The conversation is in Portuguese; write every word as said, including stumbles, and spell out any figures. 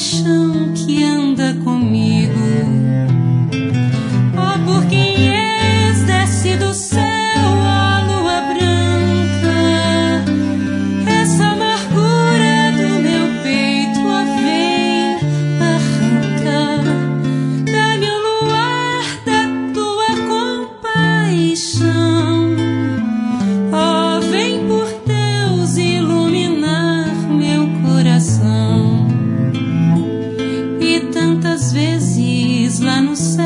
paixão que anda comigo. Oh, por quem és, desce do céu a lua branca. Essa amargura do meu peito a vem, arranca. Dá-me o luar da tua compaixão. Oh, vem por Deus iluminar meu coração. E tantas vezes lá no céu